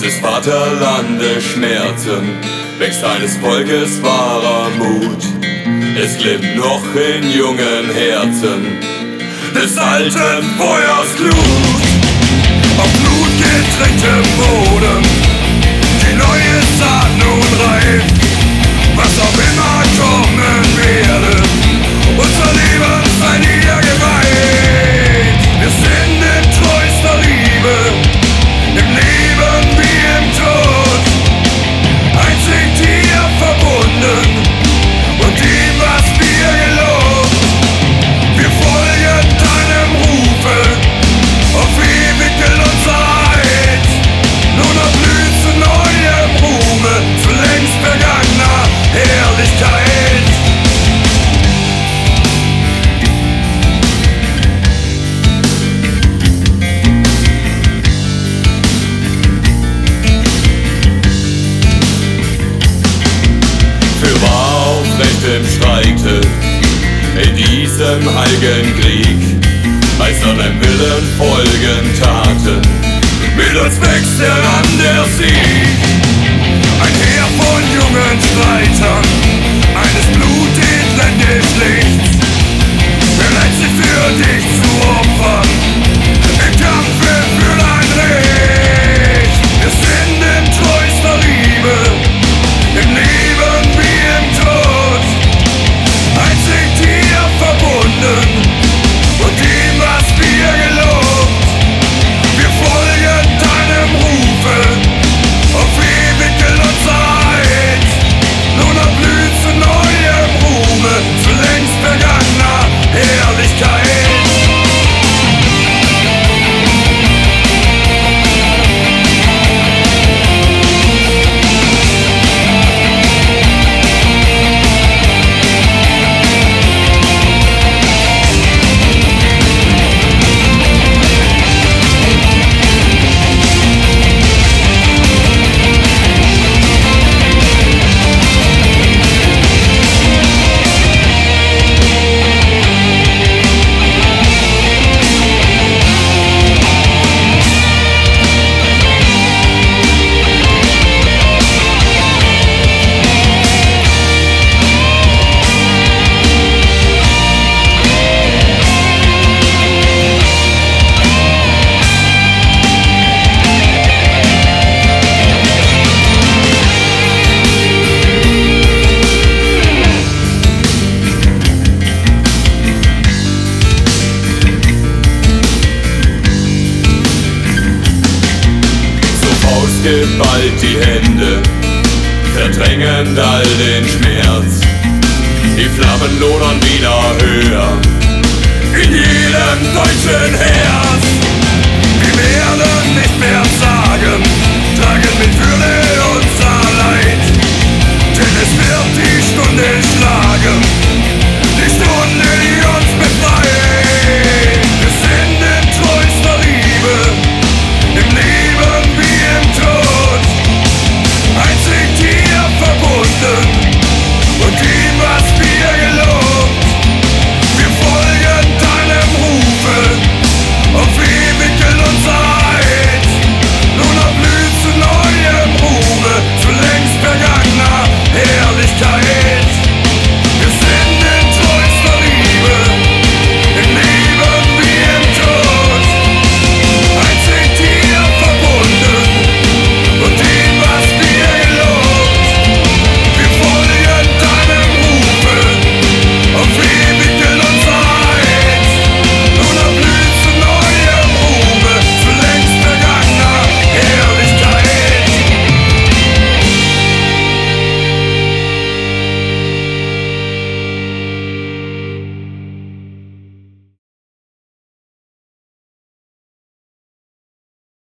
des Vaterlandes Schmerzen wächst eines Volkes wahrer Mut. Es glimmt noch in jungen Herzen des alten Feuers Glut. Auf blutgetränktem Boden die neue Saat nun reift. Was auch immer kommen werde, unser Leben sei dir geweiht. Wir sind in treuster Liebe, im Leben wie im Tod, einzig dir verbunden und ihm, was wir gelobt. Wir folgen deinem Rufe, auf ewig will unser Eid. Nur noch blüht zu neuem Ruhme, zu längst vergangener Herrlichkeit. Im Streite, in diesem heiligen Krieg, bei seinem Willen folgen Taten, mit uns wächst heran der Sieg. Ein Heer von jungen Streitern, eines blutedlen Geschlechts, bereit sich für dich zu opfern, im Kampfe für dein Recht. Wir sind in treuster Liebe, im Leben wie im Tod, einzig dir verbunden und ihm, was wir gelobt. Wir folgen deinem Rufe, auf ewig will unser Eid. Nur noch blüht zu neuem Ruhme, zu längst vergangener Herrlichkeit. Geballt die Hände, verdrängend all den Schmerz. Die Flammen lodern wieder höher in jedem deutschen Herz. Wir werden nicht mehr sagen, tragen mit Würde unser